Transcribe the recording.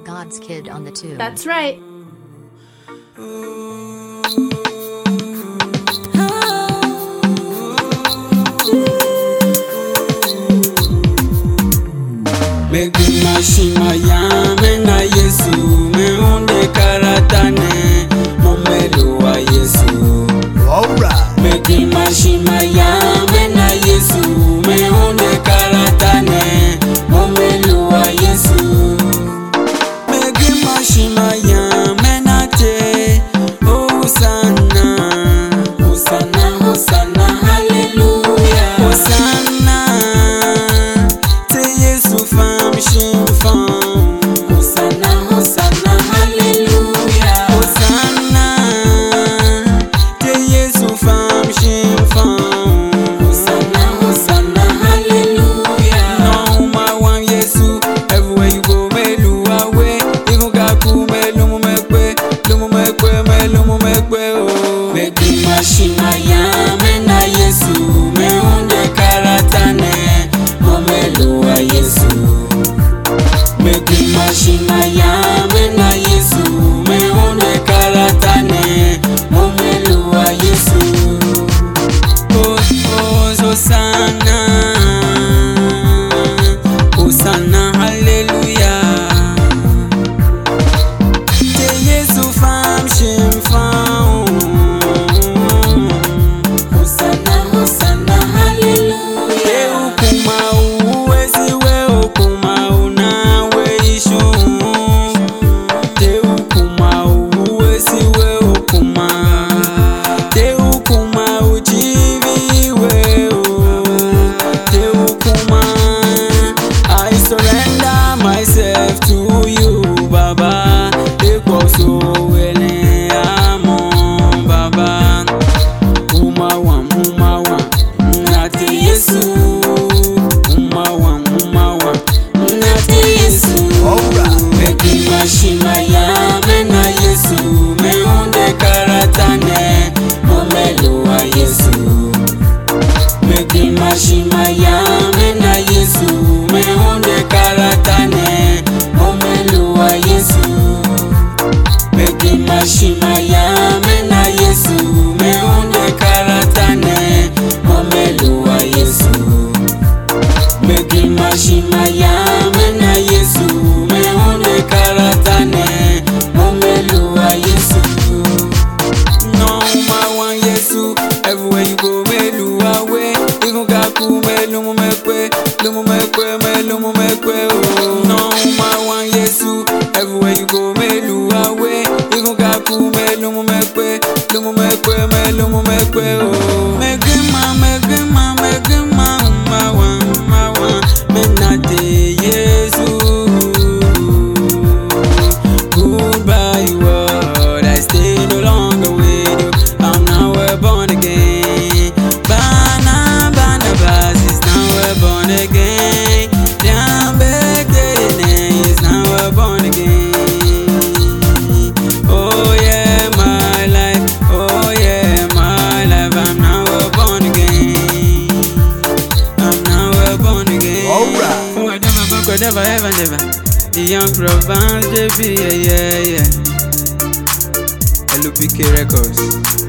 God's Kid on the tube. That's right. Megi mashima ya mena Yesu meunde karatane momelo wa Yesu. Alright. Megi mashima ya mena Yesu meunde karatane momelo wa Yesu. Megi mashima ya mena te Hosanna, Hosanna, Hosanna, hallelujah. Hosanna te Yesu fam shimfam. Hosanna, Hosanna, hallelujah. Hosanna te Yesu fam shimfam. Hosanna, Hosanna, hallelujah. No my one Yesu, everywhere you go melu awe. Even gaku melu mumekwe, lumumekwe melumumekwe oh. Megi mashima ya mena Yesu meunde karatane momelu wa Yesu. Megi mashima ya mena Yesu meunde karatane momelu wa Yesu. Oh, oh, Hosanna, Hosanna, hallelujah. Te Yesu fam shimfam. Hosanna, Hosanna, hallelujah. Te ukuma uwezi we ukuma unawe ishu. Te ukuma uwezi we ukuma. Te ukuma ujivi we o. Te ukuma. I surrender myself to you, Baba. Equal so willing, amon, Baba. Umawa, nati Yesu. Umawa, nati Yesu. Alright. Megi mashima ya mena Yesu meunde karatane momelo wa Yesu. Megi mashima ya mena Yesu meunde karatane momelo wa Yesu. Megi mashima ya mena Yesu meunde karatane momelo wa Yesu. Megi mashima ya mena Yesu meunde karatane momelo wa Yesu. No my one Yesu, everywhere you go melu awe. Even gaku melu mumekwe, lumumekwe oh. No my one Yesu, everywhere you go melu awe. Even gaku melu mumekwe, lumumekwe oh. Megima, my one, menate Yesu. Goodbye world, I stay no longer with you. I'm now born again. Barnabas is now born again. Jambekene is now born again. Oh yeah, my life. Oh yeah, my life. I'm now born again. I'm now born again. Alright. Whatever, ever. The young Provence, JB, yeah. LUPK Records.